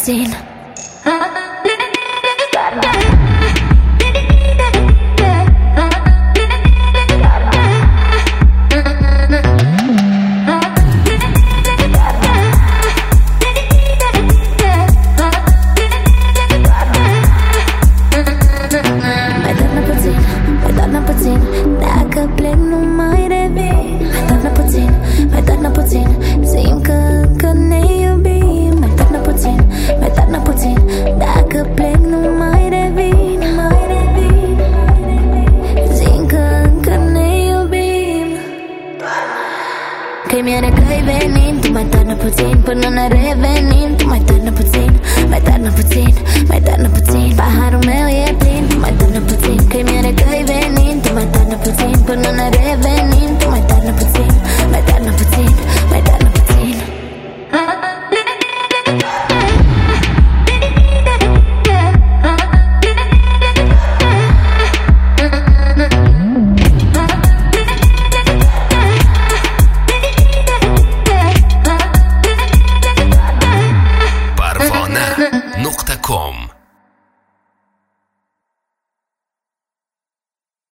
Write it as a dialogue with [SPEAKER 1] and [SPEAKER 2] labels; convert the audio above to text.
[SPEAKER 1] puțin. Dacă plec nu mai revin. Mai doarnă puțin, simt că încă ne iubim. Mai doarnă puțin, dacă plec nu mai revin. Simt că încă ne iubim. Că-i mie că-i venin. Tu mai doarnă puțin până ne revenim. Tu mai doarnă puțin,